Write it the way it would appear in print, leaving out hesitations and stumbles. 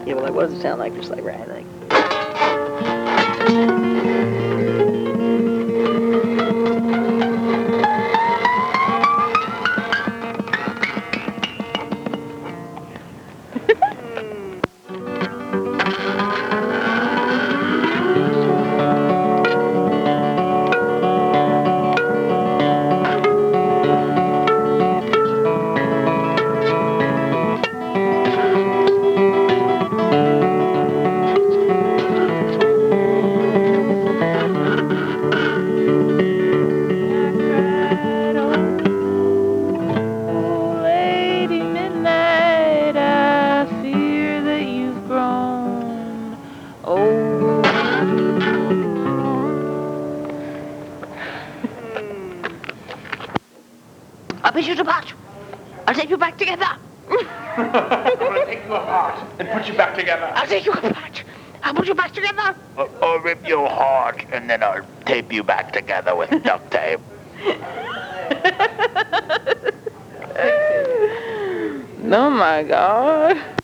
Yeah, but like, what does it sound like? Just like right, like. Lady Midnight, I fear that you've grown old. I'll put you apart. I'll take you back together. I'm gonna take you apart and put you back together. I'll take you apart. I'll put you back together. I'll rip you apart and then I'll tape you back together with duct tape. Oh my God.